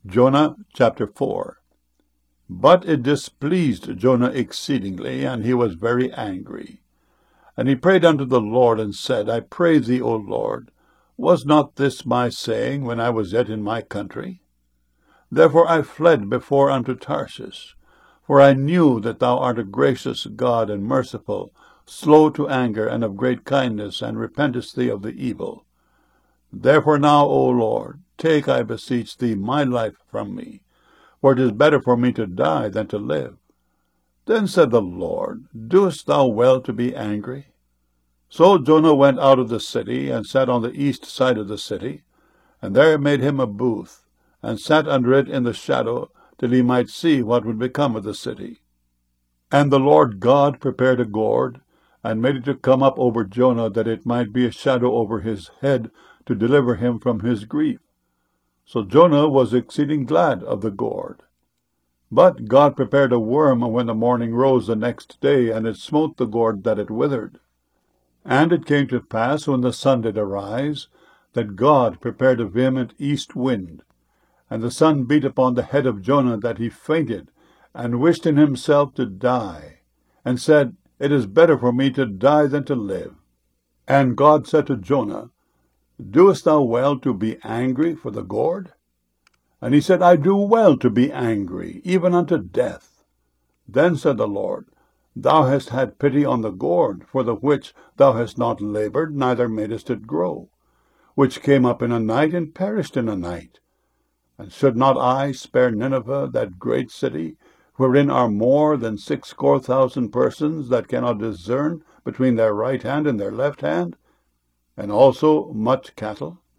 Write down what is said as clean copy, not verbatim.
Jonah chapter 4. But it displeased Jonah exceedingly, and he was very angry. And he prayed unto the Lord, and said, I pray thee, O Lord, was not this my saying when I was yet in my country? Therefore I fled before unto Tarshish, for I knew that thou art a gracious God and merciful, slow to anger, and of great kindness, and repentest thee of the evil. Therefore now, O Lord, take, I beseech thee, my life from me, for it is better for me to die than to live. Then said the Lord, Doest thou well to be angry? So Jonah went out of the city, and sat on the east side of the city, and there made him a booth, and sat under it in the shadow, till he might see what would become of the city. And the Lord God prepared a gourd, and made it to come up over Jonah, that it might be a shadow over his head, to deliver him from his grief. So Jonah was exceeding glad of the gourd. But God prepared a worm when the morning rose the next day, and it smote the gourd that it withered. And it came to pass, when the sun did arise, that God prepared a vehement east wind. And the sun beat upon the head of Jonah, that he fainted, and wished in himself to die, and said, It is better for me to die than to live. And God said to Jonah, Doest thou well to be angry for the gourd? And he said, I do well to be angry, even unto death. Then said the Lord, Thou hast had pity on the gourd, for the which thou hast not labored, neither madest it grow, which came up in a night, and perished in a night. And should not I spare Nineveh, that great city, wherein are more than 60,000 persons that cannot discern between their right hand and their left hand, and also much cattle?